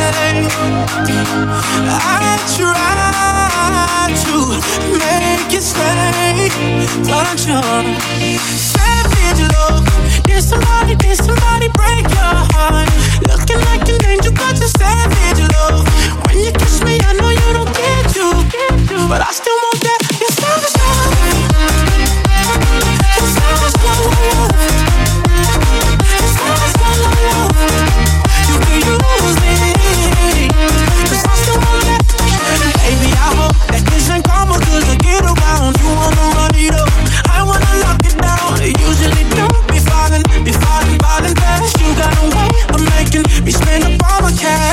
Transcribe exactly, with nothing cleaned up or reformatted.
I try to make you stay, but you're savage love. Did somebody, did somebody break your heart? Looking like an angel, but you're